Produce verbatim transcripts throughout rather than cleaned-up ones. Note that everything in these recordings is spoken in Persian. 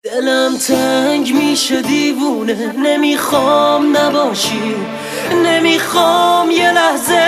دلم تنگ میشه دیوونه، نمیخوام نباشی، نمیخوام یه لحظه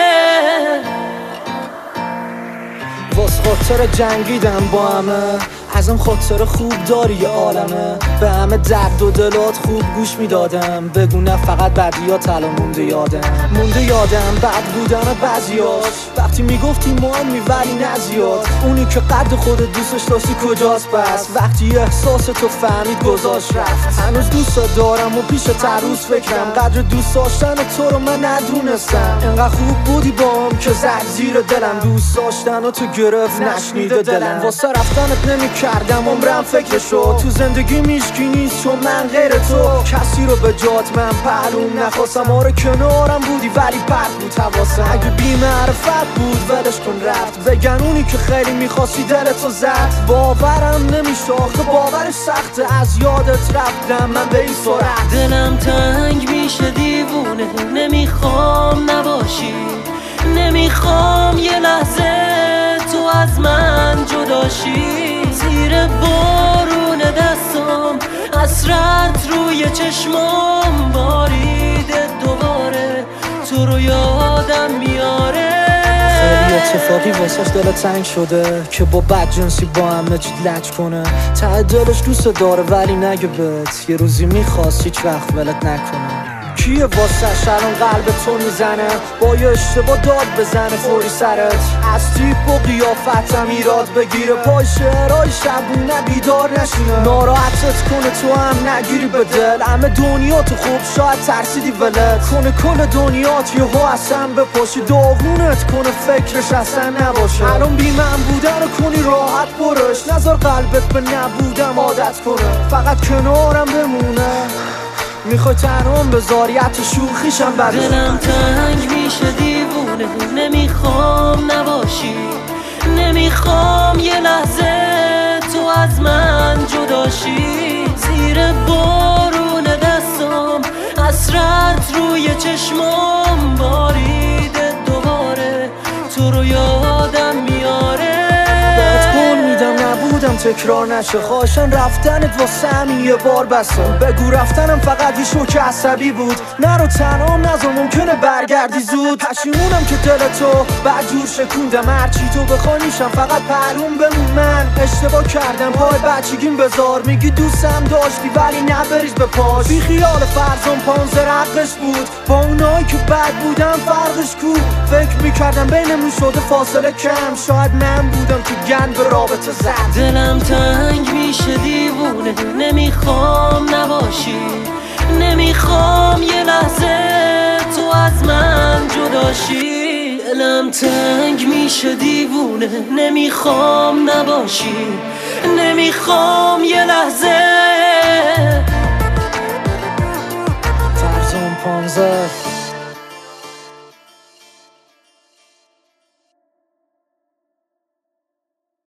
واس خاطر جنگیدم با همه، ازم خاطر خوب داری یه عالمه. به همه درد و دلات خوب گوش میدادم، بگو نه فقط بدیات الان مونده یادم مونده یادم بد بودن بعضیاش، وقتی میگفتی مهمی ولی نزیاد. اونی که قد خودت دوستش داشتی کجاست پس، وقتی احساس تو فهمید گذاشت رفت. هنوز دوست دارم و پیش تروز فکرم، قدر دوست داشتن تو رو من ندونستم. انقدر خوب بودی باهم که زد زیر دلم، دوست داشتن و تو گرفت نشنیده دلم. واسه رفتنت نمی کردم عمرم فکرشو، تو زندگی میشکی نیست چون من غیر تو. کسی رو به جات من پهلوم نخواستم، آره کنارم بودی ولی بد بود حواسم. اگه بی معرفت بود ولش کن رفت، بگن اونی که خیلی میخواستی دلتو زد. باورم نمیشه آخه باورش سخته، از یادت رفتم من به این سرعت. دلم تنگ میشه دیوونه، نمیخوام نباشی، نمیخوام یه لحظه تو از من جداشی. زیر بارون دستم حسرت روی چشمام باریده، دوباره تو رو یادم میاره. خیلی اتفاقی واسش دل تنگ شده که با بد جنسی با همه چیت لج کنه. ته دلش دوست داره ولی نگه بهت، یه روزی میخواست هیچ وقت ولت نکنه. کیه واسه الان قلب تو میزنه، با یه اشتباه داد بزنه فوری سرت. از تیپ و قیافتم ایراد بگیره، پای شعرهای شبونه بیدار نشینه. ناراحتت کنه تو هم نگیری به دل، همه دنیا تو خوب شاید ترسیدی ولت کنه. کل دنیات یهو اصلا بپاشی، داغونت کنه فکرش اصلا نباشه. الان بی من بودن رو کنی راحت برش، نذار قلبت به نبودم عادت کنه. فقط کنارم بمونه، میخوای تنهم بذاری حتی شوخیشم بده. دلم تنگ میشه دیوونه، نمیخوام نباشی، نمیخوام یه لحظه تو از من جداشی. زیر بارون دستم حسرت روی چشمام باریده، دوباره تو رو یادم میاره. نبودم تکرار نشه، خواهشن رفتنت واسه همین یه بار بسم. بگو رفتنم فقط یه شوک عصبی بود، نرو تنهام نذار ممکنه برگردی زود. پشیمونم که دل تو بدجور شکوندم، هرچی تو بخوای میشم فقط پروم بمون. من اشتباه کردم پای بچگیم بذار، میگی دوستم داشتی ولی نبریز به پاش. بی خیال فرزان پانزر حقش بود، با اونایی که بد بودم فرقش کو. فکر میکردم بینمون شده فاصله کم، شاید من بودم که گند به رابطه زد. دلم تنگ میشه دیوونه، نمیخوام نباشی، نمیخوام یه لحظه تو از من جداشی. دلم تنگ میشه دیوونه، نمیخوام نباشی، نمیخوام یه لحظه. فرزان پانزر